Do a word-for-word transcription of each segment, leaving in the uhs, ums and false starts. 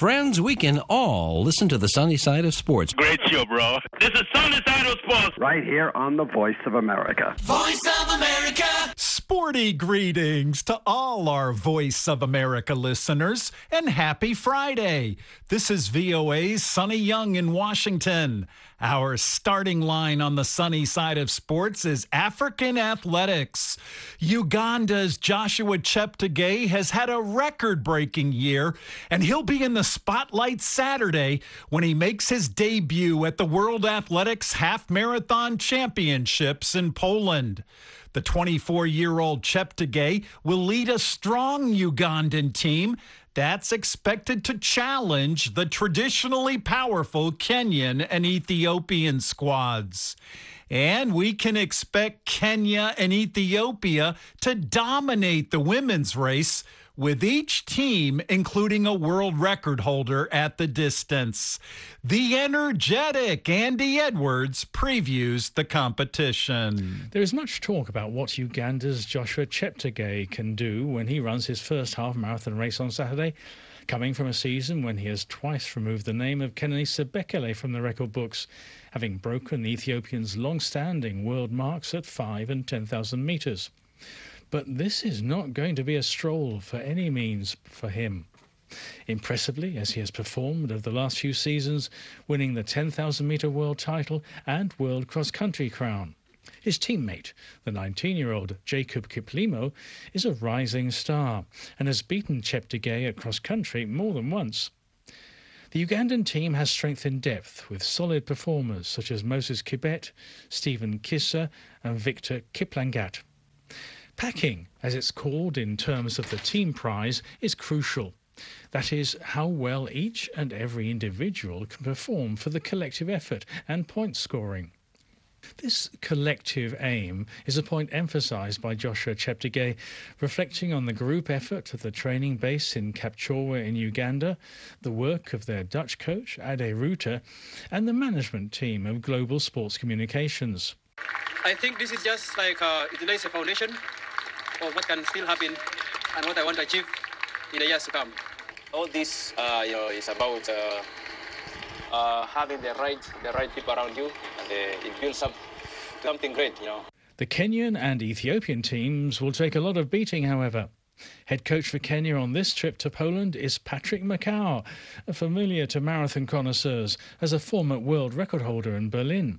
friends, we can all listen to the sunny side of sports. Great show, bro. This is Sunny Side of Sports. Right here on the Voice of America. Voice of America. Sporty greetings to all our Voice of America listeners, and happy Friday. This is V O A's Sonny Young in Washington. Our starting line on the sunny side of sports is African athletics. Uganda's Joshua Cheptegei has had a record-breaking year, and he'll be in the spotlight Saturday when he makes his debut at the World Athletics Half Marathon Championships in Poland. The twenty-four-year-old Cheptegei will lead a strong Ugandan team that's expected to challenge the traditionally powerful Kenyan and Ethiopian squads. And we can expect Kenya and Ethiopia to dominate the women's race, with each team including a world record holder at the distance. The energetic Andy Edwards previews the competition. There is much talk about what Uganda's Joshua Cheptegei can do when he runs his first half-marathon race on Saturday, coming from a season when he has twice removed the name of Kenenisa Bekele from the record books, having broken the Ethiopian's long-standing world marks at five and ten thousand metres. But this is not going to be a stroll for any means for him. Impressively, as he has performed over the last few seasons, winning the ten thousand metre world title and world cross-country crown. His teammate, the nineteen-year-old Jacob Kiplimo, is a rising star and has beaten Cheptegei at cross-country more than once. The Ugandan team has strength in depth, with solid performers such as Moses Kibet, Stephen Kissa and Victor Kiplangat. Packing, as it's called in terms of the team prize, is crucial. That is, how well each and every individual can perform for the collective effort and point scoring. This collective aim is a point emphasised by Joshua Cheptegei, reflecting on the group effort at the training base in Kapchorwa in Uganda, the work of their Dutch coach Ade Ruter, and the management team of Global Sports Communications. I think this is just like uh, it lays a foundation of what can still happen and what I want to achieve in the years to come. All this, uh, you know, is about uh, uh, having the right, the right people around you, and uh, it builds up something great, you know. The Kenyan and Ethiopian teams will take a lot of beating, however. Head coach for Kenya on this trip to Poland is Patrick Macau, familiar to marathon connoisseurs as a former world record holder in Berlin.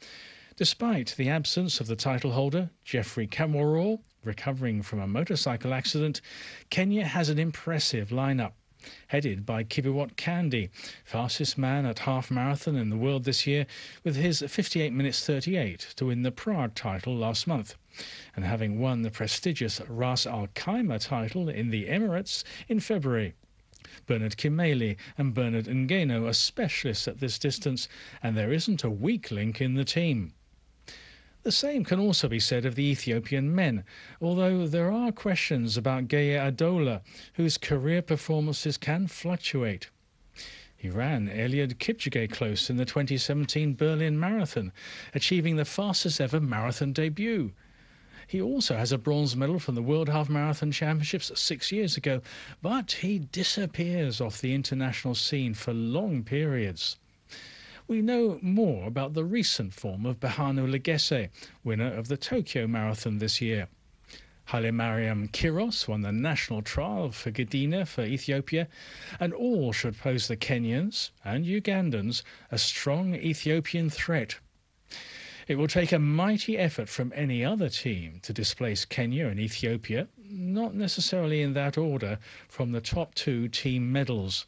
Despite the absence of the title holder, Jeffrey Kamworor, recovering from a motorcycle accident, Kenya has an impressive lineup, headed by Kibiwot Kandi, fastest man at half marathon in the world this year, with his fifty-eight minutes thirty-eight to win the Prague title last month, and having won the prestigious Ras Al Khaimah title in the Emirates in February. Bernard Kimeli and Bernard Ngeno are specialists at this distance, and there isn't a weak link in the team. The same can also be said of the Ethiopian men, although there are questions about Geye Adola, whose career performances can fluctuate. He ran Eliud Kipchoge close in the twenty seventeen Berlin Marathon, achieving the fastest ever marathon debut. He also has a bronze medal from the World Half Marathon Championships six years ago, but he disappears off the international scene for long periods. We know more about the recent form of Behanu Legesse, winner of the Tokyo Marathon this year. Haile Mariam Kiros won the national trial for Gedina for Ethiopia, and all should pose the Kenyans and Ugandans a strong Ethiopian threat. It will take a mighty effort from any other team to displace Kenya and Ethiopia, not necessarily in that order, from the top two team medals.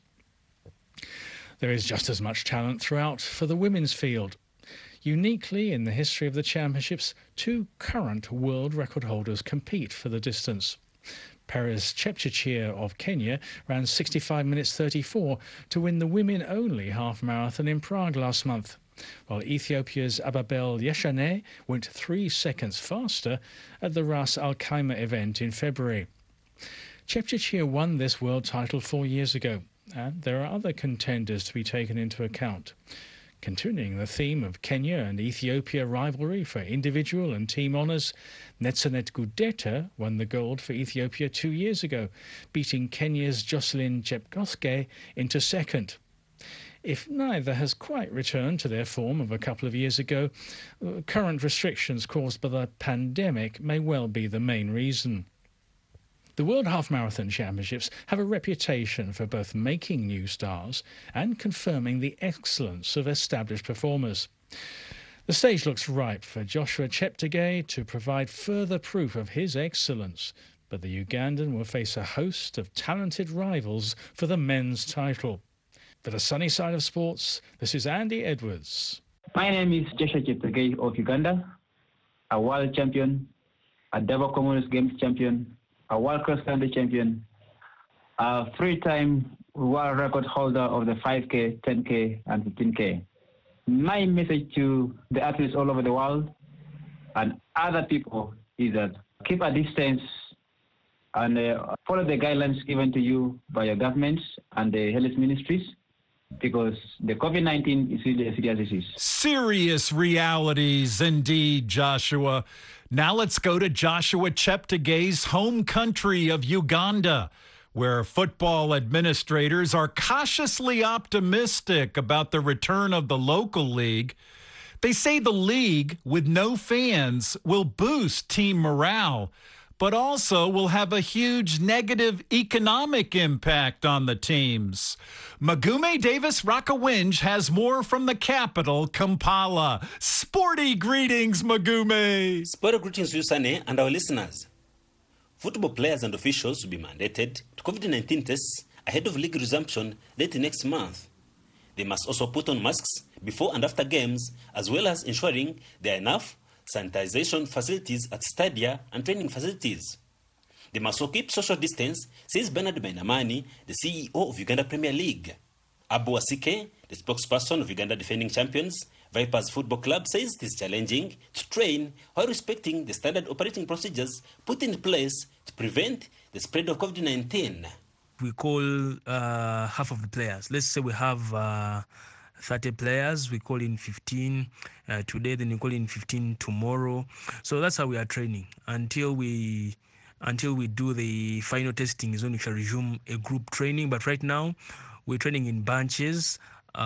There is just as much talent throughout for the women's field. Uniquely in the history of the championships, two current world record holders compete for the distance. Perez Chepchirchir of Kenya ran sixty-five minutes thirty-four to win the women-only half-marathon in Prague last month, while Ethiopia's Ababel Yeshane went three seconds faster at the Ras Al Khaimah event in February. Chepchirchir won this world title four years ago, and there are other contenders to be taken into account. Continuing the theme of Kenya and Ethiopia rivalry for individual and team honours, Netzanet Gudeta won the gold for Ethiopia two years ago, beating Kenya's Jocelyn Chepkoskei into second. If neither has quite returned to their form of a couple of years ago, current restrictions caused by the pandemic may well be the main reason. The World Half Marathon Championships have a reputation for both making new stars and confirming the excellence of established performers. The stage looks ripe for Joshua Cheptegei to provide further proof of his excellence, but the Ugandan will face a host of talented rivals for the men's title. For the sunny side of sports, this is Andy Edwards. My name is Joshua Cheptegei of Uganda, a world champion, a double Commonwealth Games champion, a world cross-country champion, a three-time world record holder of the five K, ten K, and fifteen K. My message to the athletes all over the world and other people is that keep a distance and uh, follow the guidelines given to you by your governments and the health ministries, because the COVID nineteen is really a serious disease. Serious realities indeed, Joshua. Now let's go to Joshua Cheptegei's home country of Uganda, where football administrators are cautiously optimistic about the return of the local league. They say the league, with no fans, will boost team morale, but also will have a huge negative economic impact on the teams. Magume Davis Rakawinj has more from the capital, Kampala. Sporty greetings, Magume. Sporty greetings to you, Sane, and our listeners. Football players and officials will be mandated to COVID nineteen tests ahead of league resumption late next month. They must also put on masks before and after games, as well as ensuring there are enough sanitization facilities at stadia and training facilities. They must also keep social distance, says Bernard Bainamani, the C E O of Uganda Premier League. Abu Wasike, the spokesperson of Uganda defending champions, Vipers Football Club, says it is challenging to train while respecting the standard operating procedures put in place to prevent the spread of COVID nineteen. We call uh, half of the players. Let's say we have uh, thirty players, we call in fifteen uh, today, then we call in fifteen tomorrow. So that's how we are training until we until we do the final testing is when we shall resume a group training. But right now, we're training in bunches,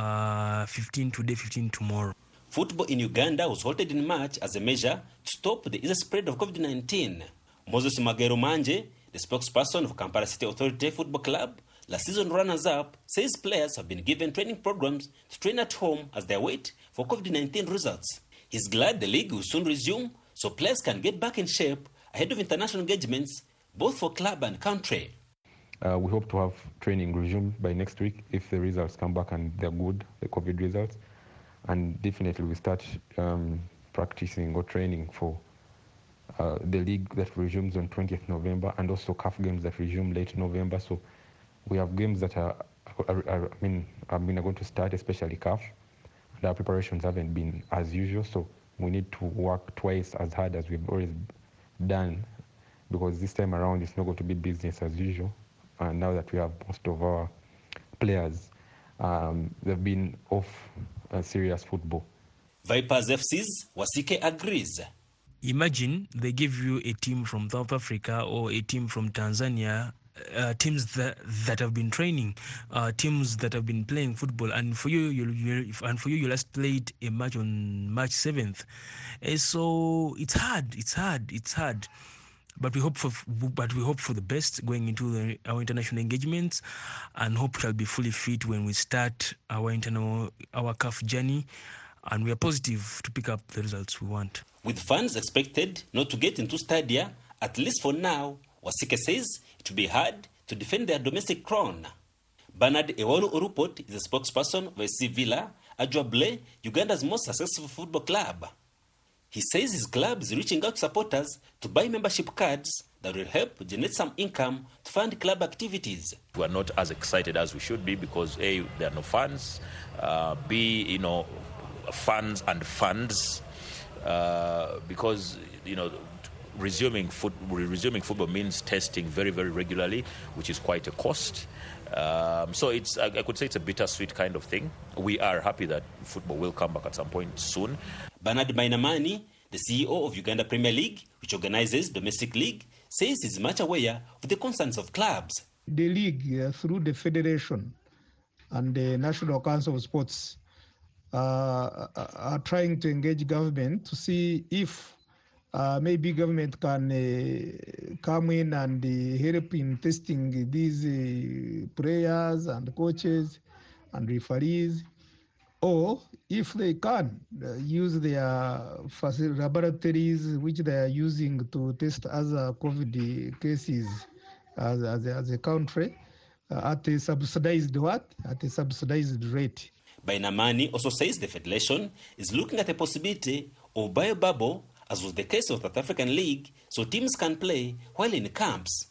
uh, fifteen today, fifteen tomorrow. Football in Uganda was halted in March as a measure to stop the easy spread of COVID nineteen. Moses Magero Manje, the spokesperson of Kampala City Authority Football Club, last season runners-up, says players have been given training programs to train at home as they wait for COVID nineteen results. He's glad the league will soon resume so players can get back in shape ahead of international engagements, both for club and country. Uh, we hope to have training resumed by next week if the results come back and they're good, the COVID results. And definitely we start um, practicing or training for uh, the league that resumes on twentieth November, and also C A F games that resume late November. So we have games that are, are, are I mean, I mean, are going to start, especially C A F. And our preparations haven't been as usual, so we need to work twice as hard as we've always done, because this time around it's not going to be business as usual. And now that we have most of our players, um, they've been off uh, serious football. Vipers F C's Wasike agrees. Imagine they give you a team from South Africa or a team from Tanzania, uh, teams that that have been training, uh, teams that have been playing football, and for you, you, you and for you, you last played a match on March seventh. And so it's hard, it's hard, it's hard. But we hope for, but we hope for the best going into the, our international engagements, and hope shall be fully fit when we start our internal, our C A F journey, and we are positive to pick up the results we want. With fans expected not to get into stadia, at least for now, Wasike says it will be hard to defend their domestic crown. Bernard Ewolu Orupot is a spokesperson of S C Villa, Ajwable, Uganda's most successful football club. He says his club is reaching out to supporters to buy membership cards that will help generate some income to fund club activities. We are not as excited as we should be because A, there are no funds, uh, B, you know, funds and funds, uh, because, you know, resuming foot, resuming football means testing very, very regularly, which is quite a cost. Um, so it's, I, I could say it's a bittersweet kind of thing. We are happy that football will come back at some point soon. Bernard Mainamani, the C E O of Uganda Premier League, which organizes domestic league, says he's much aware of the concerns of clubs. The league, uh, through the federation and the National Council of Sports, uh, are trying to engage government to see if uh, maybe government can uh, come in and uh, help in testing these uh, players and coaches and referees, or if they can uh, use their facil- laboratories which they are using to test other COVID cases as, as, a, as a country uh, at a subsidized what? At a subsidized rate. Bainamani also says the federation is looking at the possibility of biobubble, as was the case of the South African League, so teams can play while in camps.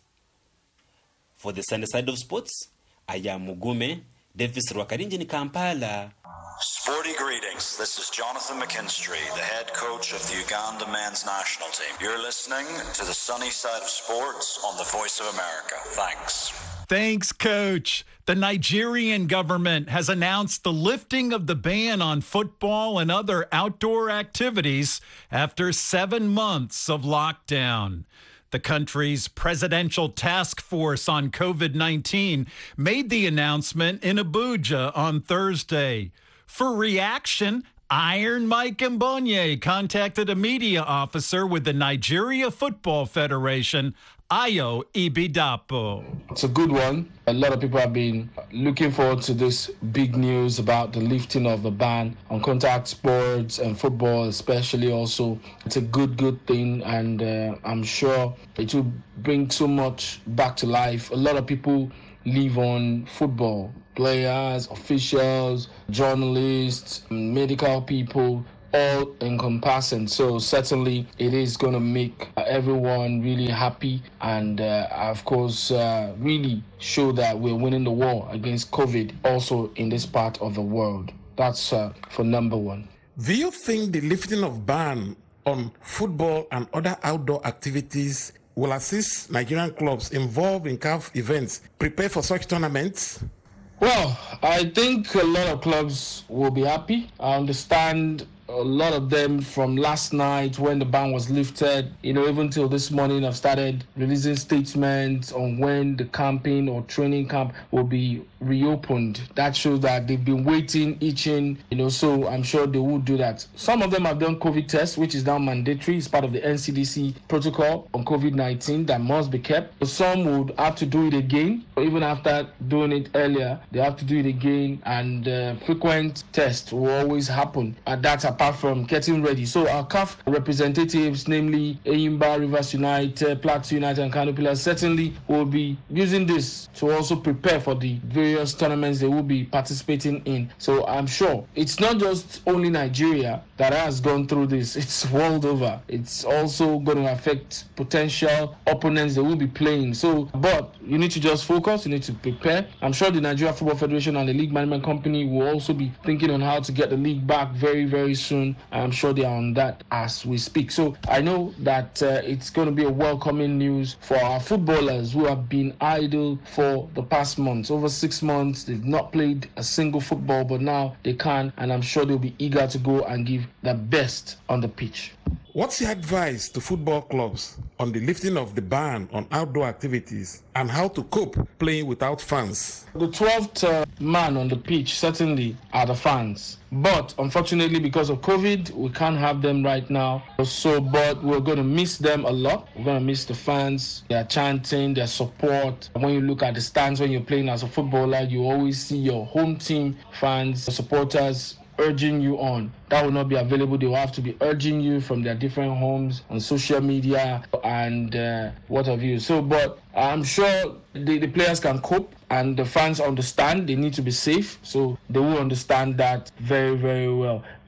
For the Sunday Side of Sports, I am Mugume Davis Rwakarinji in Kampala. Sporty greetings. This is Jonathan McKinstry, the head coach of the Uganda men's national team. You're listening to the Sunny Side of Sports on the Voice of America. Thanks. Thanks, Coach. The Nigerian government has announced the lifting of the ban on football and other outdoor activities after seven months of lockdown. The country's presidential task force on COVID nineteen made the announcement in Abuja on Thursday. For reaction, Iron Mike Mbonye contacted a media officer with the Nigeria Football Federation, Ayo Ibidapo. It's a good one. A lot of people have been looking forward to this big news about the lifting of the ban on contact sports and football especially also. It's a good, good thing, and uh, I'm sure it will bring so much back to life. A lot of people live on football. Players, officials, journalists, medical people, all encompassing. So certainly it is going to make uh, everyone really happy and uh, of course uh, really show that we're winning the war against COVID also in this part of the world. That's uh, for number one. Do you think the lifting of ban on football and other outdoor activities will assist Nigerian clubs involved in C A F events prepare for such tournaments? Well, I think a lot of clubs will be happy. I understand a lot of them from last night when the ban was lifted, you know, even till this morning, I've started releasing statements on when the camping or training camp will be reopened. That shows that they've been waiting, itching, you know, so I'm sure they will do that. Some of them have done COVID tests, which is now mandatory. It's part of the N C D C protocol on COVID nineteen that must be kept. Some would have to do it again, or even after doing it earlier, they have to do it again, and uh, frequent tests will always happen. And that's apart from getting ready. So our C A F representatives, namely Eyimba, Rivers United, Plateau United, and Kano Pillars, certainly will be using this to also prepare for the various tournaments they will be participating in. So I'm sure it's not just only Nigeria that has gone through this. It's world over. It's also going to affect potential opponents they will be playing. So, but you need to just focus. You need to prepare. I'm sure the Nigeria Football Federation and the League Management Company will also be thinking on how to get the league back very, very soon. I'm sure they are on that as we speak. So I know that uh, it's going to be a welcoming news for our footballers who have been idle for the past months. Over six months, they've not played a single football, but now they can, and I'm sure they'll be eager to go and give their best on the pitch. What's your advice to football clubs on the lifting of the ban on outdoor activities and how to cope playing without fans? The twelfth uh, man on the pitch certainly are the fans. But unfortunately, because of COVID, we can't have them right now. So, but we're going to miss them a lot. We're going to miss the fans, their chanting, their support. When you look at the stands when you're playing as a footballer, you always see your home team fans, supporters urging you on. That will not be available. They will have to be urging you from their different homes on social media and uh, what have you. So, but I'm sure the, the players can cope and the fans understand they need to be safe. So they will understand that very, very well.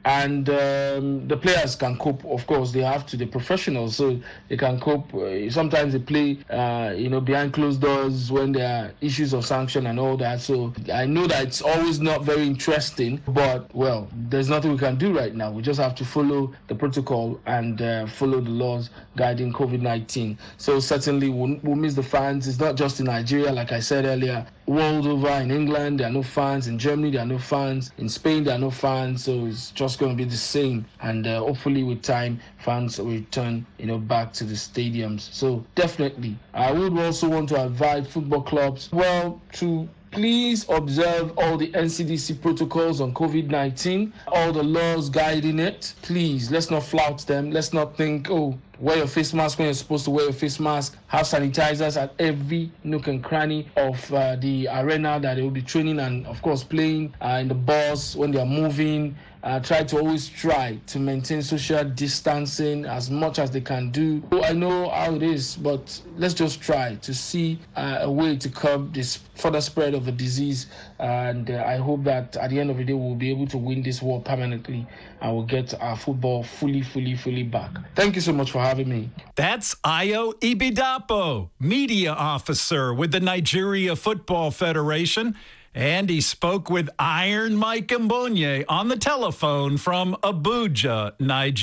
and um, the players can cope. Of course, they have to. They're professionals, so they can cope. Uh, sometimes they play, uh, you know, behind closed doors when there are issues of sanction and all that. So I know that it's always not very interesting, but well, there's nothing we can do right now. We just have to follow the protocol and uh, follow the laws guiding COVID nineteen. So certainly we'll, we'll miss the fans. It's not just in Nigeria, like I said earlier. World over, in England, there are no fans. In Germany, there are no fans. In Spain, there are no fans. So it's just going to be the same. And uh, hopefully with time, fans will return, you know, back to the stadiums. So definitely, I would also want to advise football clubs, well, to please observe all the N C D C protocols on COVID nineteen, all the laws guiding it. Please, let's not flout them. Let's not think, oh, wear your face mask when you're supposed to wear your face mask. Have sanitizers at every nook and cranny of uh, the arena that they will be training and, of course, playing uh, in the bus when they are moving. Uh, try to always try to maintain social distancing as much as they can do. I know how it is, but let's just try to see uh, a way to curb this further spread of the disease. And uh, I hope that at the end of the day, we'll be able to win this war permanently and we'll get our football fully, fully, fully back. Thank you so much for having me. That's Ayo Ibidapo, media officer with the Nigeria Football Federation. And he spoke with Iron Mike Mbonye on the telephone from Abuja,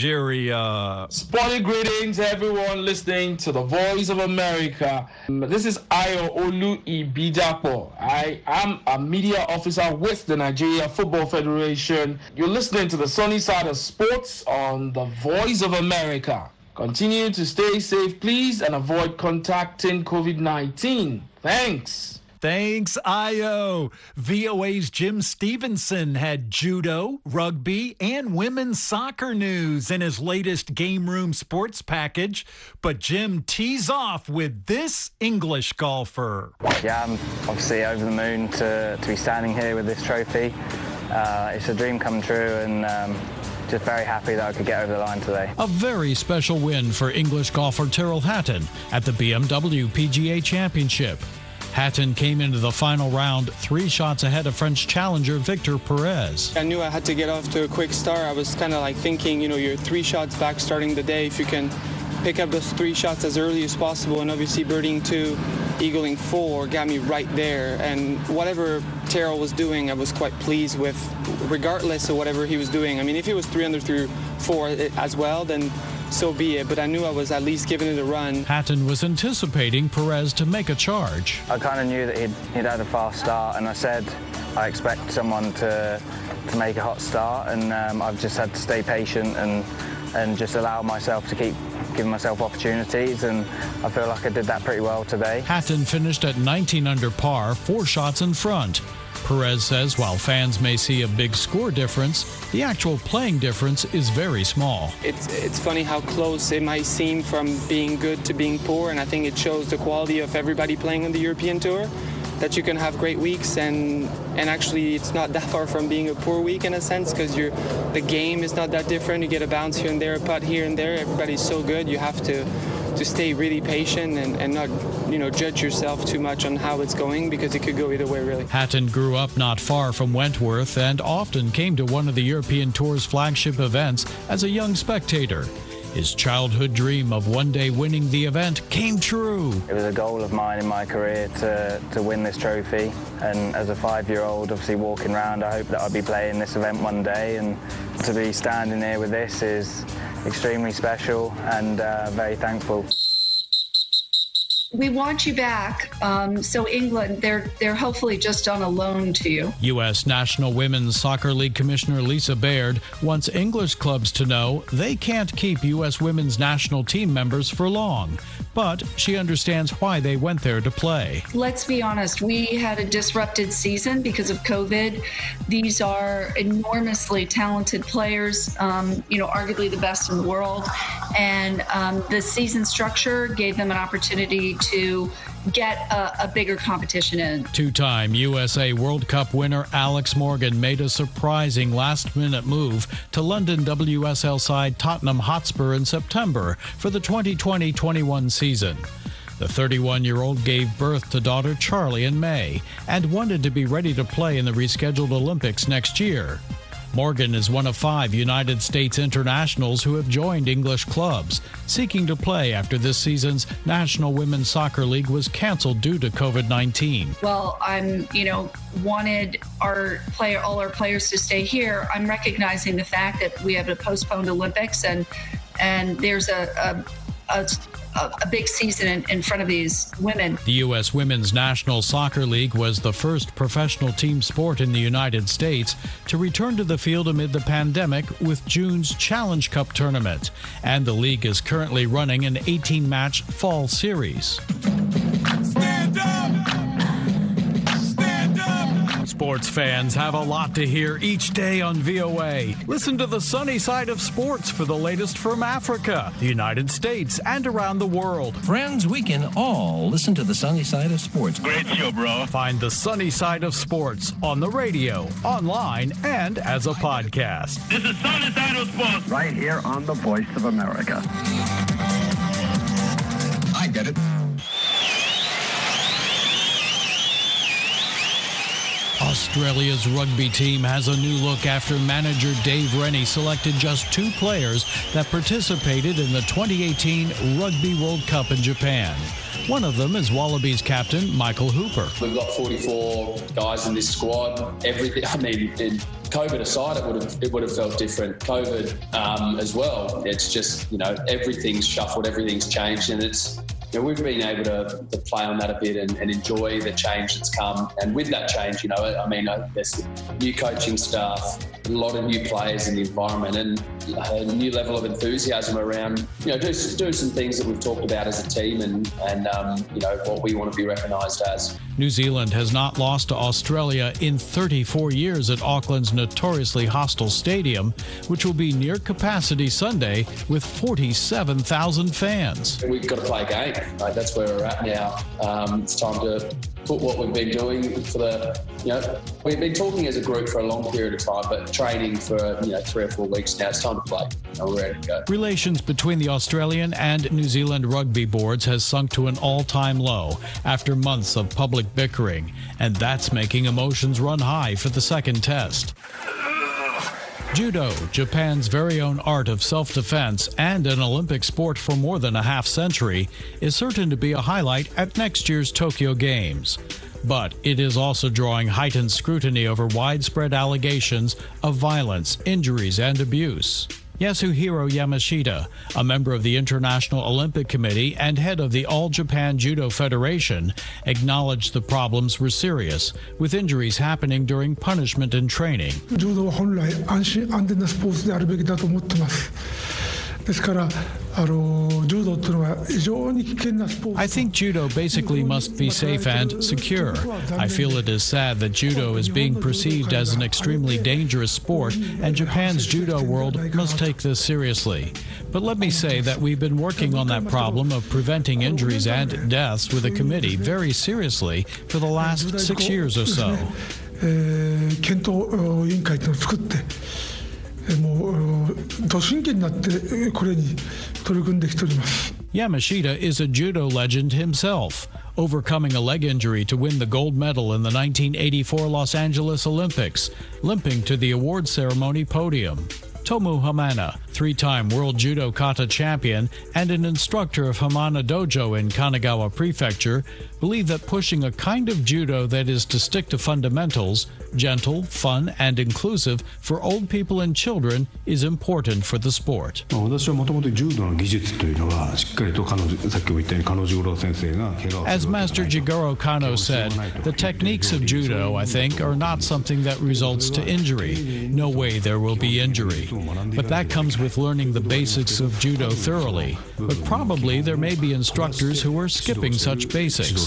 Nigeria. Sporting greetings, everyone listening to the Voice of America. This is Ayo Olu Ibidapo. I am a media officer with the Nigeria Football Federation. You're listening to the Sunny Side of Sports on the Voice of America. Continue to stay safe, please, and avoid contacting COVID nineteen. Thanks. Thanks, Ayo. V O A's Jim Stevenson had judo, rugby, and women's soccer news in his latest Game Room Sports package. But Jim tees off with this English golfer. Yeah, I'm obviously over the moon to, to be standing here with this trophy. Uh, it's a dream come true, and um, just very happy that I could get over the line today. A very special win for English golfer Tyrrell Hatton at the B M W P G A Championship. Hatton came into the final round three shots ahead of French challenger Victor Perez. I knew I had to get off to a quick start. I was kind of like thinking, you know, you're three shots back starting the day. If you can pick up those three shots as early as possible, and obviously birdieing two, eagling four got me right there. And whatever Tyrrell was doing, I was quite pleased with, regardless of whatever he was doing. I mean, if he was three under through four as well, then so be it, but I knew I was at least giving it a run. Hatton was anticipating Perez to make a charge. I kind of knew that he'd, he'd had a fast start, and I said I expect someone to to make a hot start, and um, I've just had to stay patient and and just allow myself to keep giving myself opportunities, and I feel like I did that pretty well today. Hatton finished at nineteen under par, four shots in front. Perez says while fans may see a big score difference, the actual playing difference is very small. It's it's funny how close it might seem from being good to being poor, and I think it shows the quality of everybody playing on the European Tour, that you can have great weeks, and and actually it's not that far from being a poor week in a sense, because you're the game is not that different. You get a bounce here and there, a putt here and there. Everybody's so good. You have to to stay really patient and, and not, you know, judge yourself too much on how it's going, because it could go either way, really. Hatton grew up not far from Wentworth and often came to one of the European Tour's flagship events as a young spectator. His childhood dream of one day winning the event came true. It was a goal of mine in my career to, to win this trophy, and as a five-year-old, obviously walking around, I hope that I'll be playing this event one day, and to be standing here with this is extremely special and uh, very thankful. We want you back. Um, so England, they're they're hopefully just on a loan to you. U S National Women's Soccer League Commissioner Lisa Baird wants English clubs to know they can't keep U S women's national team members for long, but she understands why they went there to play. Let's be honest, we had a disrupted season because of COVID. These are enormously talented players, um, you know, arguably the best in the world, and um, the season structure gave them an opportunity to get a, a bigger competition in. Two-time U S A World Cup winner Alex Morgan made a surprising last-minute move to London W S L side Tottenham Hotspur in September for the twenty twenty twenty-one season. The thirty-one-year-old gave birth to daughter Charlie in May and wanted to be ready to play in the rescheduled Olympics next year. Morgan is one of five United States internationals who have joined English clubs, seeking to play after this season's National Women's Soccer League was canceled due to COVID nineteen. Well, I'm, you know, wanted our player, all our players to stay here. I'm recognizing the fact that we have a postponed Olympics and and there's a a, a a big season in, in front of these women. The U S Women's National Soccer League was the first professional team sport in the United States to return to the field amid the pandemic with June's Challenge Cup tournament. And the league is currently running an eighteen-match fall series. Stand up! Stand up! Sports fans have a lot to hear each day on V O A. Listen to the sunny side of sports for the latest from Africa, the United States, and around the world. Friends, we can all listen to the sunny side of sports. Great show, bro. Find the sunny side of sports on the radio, online, and as a podcast. This is Sunny Side of Sports. Right here on the Voice of America. I get it. Australia's rugby team has a new look after manager Dave Rennie selected just two players that participated in the twenty eighteen Rugby World Cup in Japan. One of them is Wallabies captain Michael Hooper. We've got forty-four guys in this squad. Everything, I mean, in COVID aside, it would have it would have felt different. COVID um, as well. It's just, you know, everything's shuffled, everything's changed, and it's. You know, we've been able to, to play on that a bit and, and enjoy the change that's come. And with that change, you know, I mean, there's new coaching staff, a lot of new players in the environment, and a new level of enthusiasm around, you know, do, do some things that we've talked about as a team and, and um, you know, what we want to be recognised as. New Zealand has not lost to Australia in thirty-four years at Auckland's notoriously hostile stadium, which will be near capacity Sunday with forty-seven thousand fans. We've got to play a game. Right? That's where we're at now. Um, it's time to put what we've been doing for the, you know, we've been talking as a group for a long period of time, but training for, you know, three or four weeks now. It's time to play. And we're ready to go. Relations between the Australian and New Zealand rugby boards has sunk to an all-time low after months of public bickering, and that's making emotions run high for the second test. Judo, Japan's very own art of self-defense and an Olympic sport for more than a half century, is certain to be a highlight at next year's Tokyo Games. But it is also drawing heightened scrutiny over widespread allegations of violence, injuries, and abuse. Yasuhiro Yamashita, a member of the International Olympic Committee and head of the All Japan Judo Federation, acknowledged the problems were serious, with injuries happening during punishment and training. 柔道は本来安心安全なスポーツであるべきだと思ってます。ですから I think judo basically must be safe and secure. I feel it is sad that judo is being perceived as an extremely dangerous sport, and Japan's judo world must take this seriously. But let me say that we've been working on that problem of preventing injuries and deaths with a committee very seriously for the last six years or so. Yamashita is a judo legend himself, overcoming a leg injury to win the gold medal in the nineteen eighty-four Los Angeles Olympics, limping to the award ceremony podium. Tomu Hamana, three-time world judo kata champion and an instructor of Hamana Dojo in Kanagawa Prefecture, believe that pushing a kind of judo that is to stick to fundamentals, gentle, fun, and inclusive for old people and children is important for the sport. As Master Jigoro Kano said, the techniques of judo, I think, are not something that results to injury. No way there will be injury. But that comes with learning the basics of judo thoroughly. But probably there may be instructors who are skipping such basics.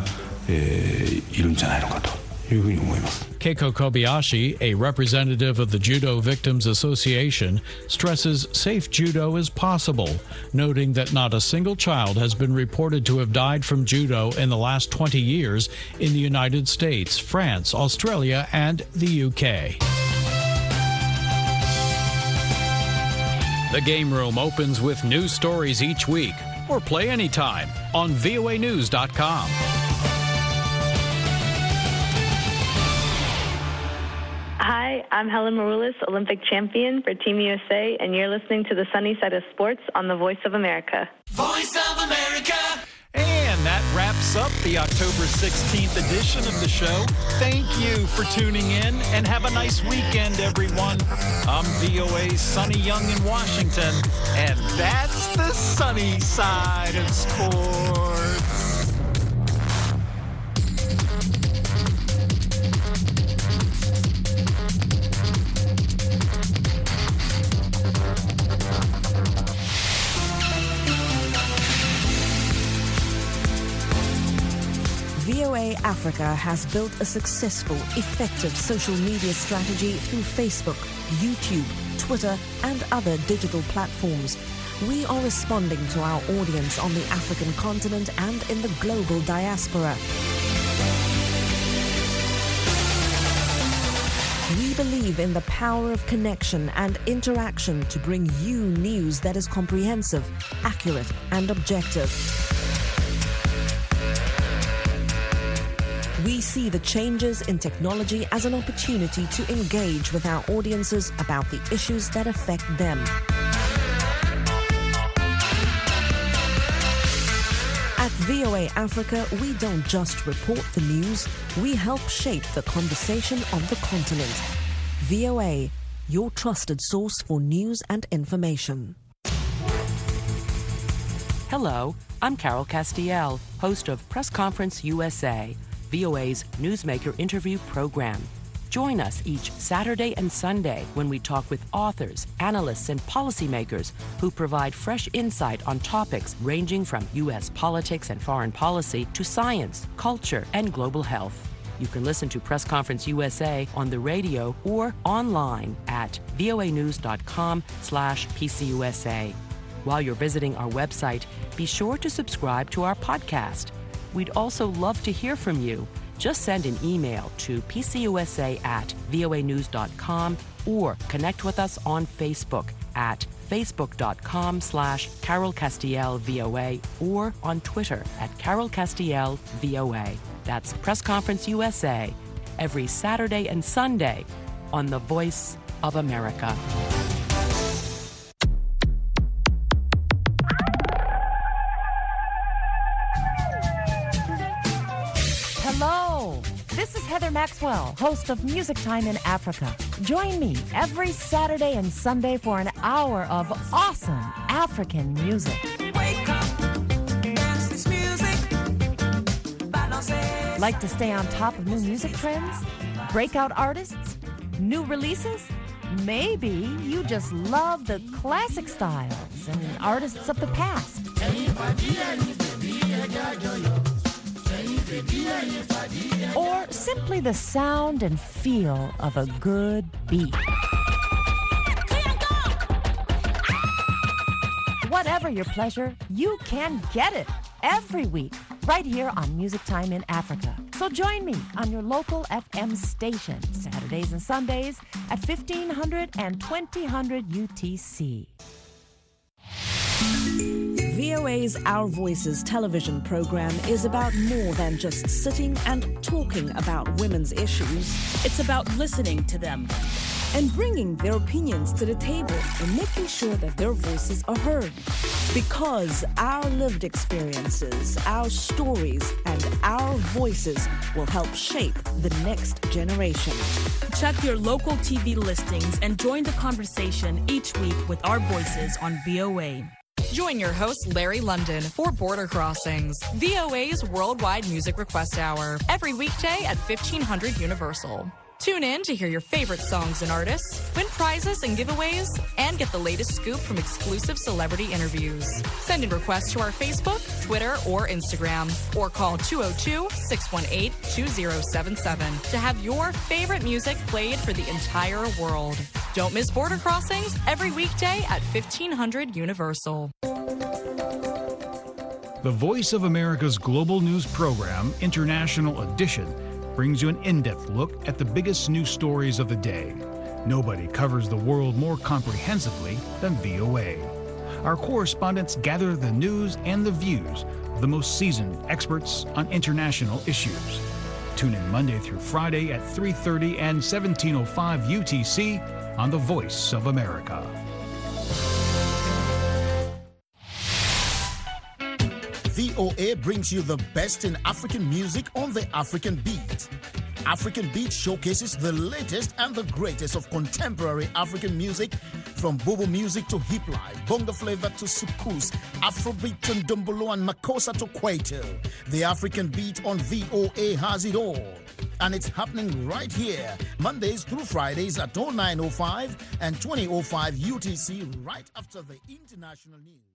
Keiko Kobayashi, a representative of the Judo Victims Association, stresses safe judo is possible, noting that not a single child has been reported to have died from judo in the last twenty years in the United States, France, Australia, and the U K. The Game Room opens with news stories each week, or play anytime on V O A news dot com. Hi, I'm Helen Maroulis, Olympic champion for Team U S A, and you're listening to the Sunny Side of Sports on the Voice of America. Voice of America. And that wraps up the October sixteenth edition of the show. Thank you for tuning in, and have a nice weekend, everyone. I'm V O A's Sonny Young in Washington, and that's the Sunny Side of Sports. V O A Africa has built a successful, effective social media strategy through Facebook, YouTube, Twitter, and other digital platforms. We are responding to our audience on the African continent and in the global diaspora. We believe in the power of connection and interaction to bring you news that is comprehensive, accurate, and objective. We see the changes in technology as an opportunity to engage with our audiences about the issues that affect them. At V O A Africa, we don't just report the news, we help shape the conversation on the continent. V O A, your trusted source for news and information. Hello, I'm Carol Castiel, host of Press Conference U S A, V O A's Newsmaker interview program. Join us each Saturday and Sunday when we talk with authors, analysts, and policymakers who provide fresh insight on topics ranging from U S politics and foreign policy to science, culture, and global health. You can listen to Press Conference U S A on the radio or online at voanews.com slash PCUSA. While you're visiting our website, be sure to subscribe to our podcast. We'd also love to hear from you. Just send an email to pcusa at voanews dot com or connect with us on Facebook at facebook.com slash Carol Castiel VOA or on Twitter at Carol Castiel VOA. That's Press Conference U S A every Saturday and Sunday on the Voice of America. Hello, this is Heather Maxwell, host of Music Time in Africa. Join me every Saturday and Sunday for an hour of awesome African music. Wake up, dance this music. Like to stay on top of new music trends? Breakout artists? New releases? Maybe you just love the classic styles and artists of the past. Or simply the sound and feel of a good beat. Whatever your pleasure, you can get it every week right here on Music Time in Africa. So join me on your local F M station Saturdays and Sundays at fifteen hundred and twenty hundred U T C. V O A's Our Voices television program is about more than just sitting and talking about women's issues. It's about listening to them and bringing their opinions to the table and making sure that their voices are heard. Because our lived experiences, our stories, and our voices will help shape the next generation. Check your local T V listings and join the conversation each week with our voices on V O A. Join your host, Larry London, for Border Crossings, V O A's Worldwide Music Request Hour, every weekday at fifteen hundred Universal. Tune in to hear your favorite songs and artists, win prizes and giveaways, and get the latest scoop from exclusive celebrity interviews. Send in requests to our Facebook, Twitter, or Instagram, or call two oh two, six one eight, two oh seven seven to have your favorite music played for the entire world. Don't miss Border Crossings every weekday at fifteen hundred Universal. The Voice of America's global news program, International Edition, brings you an in-depth look at the biggest news stories of the day. Nobody covers the world more comprehensively than V O A. Our correspondents gather the news and the views of the most seasoned experts on international issues. Tune in Monday through Friday at three thirty and seventeen oh five U T C on the Voice of America. V O A brings you the best in African music on the African Beat. African Beat showcases the latest and the greatest of contemporary African music, from Bobo music to hip life, bongo flavor to soukous, Afrobeat to Ndombolo and Makossa to Kwaito. The African Beat on V O A has it all. And it's happening right here, Mondays through Fridays at oh nine oh five and twenty oh five U T C, right after the international news.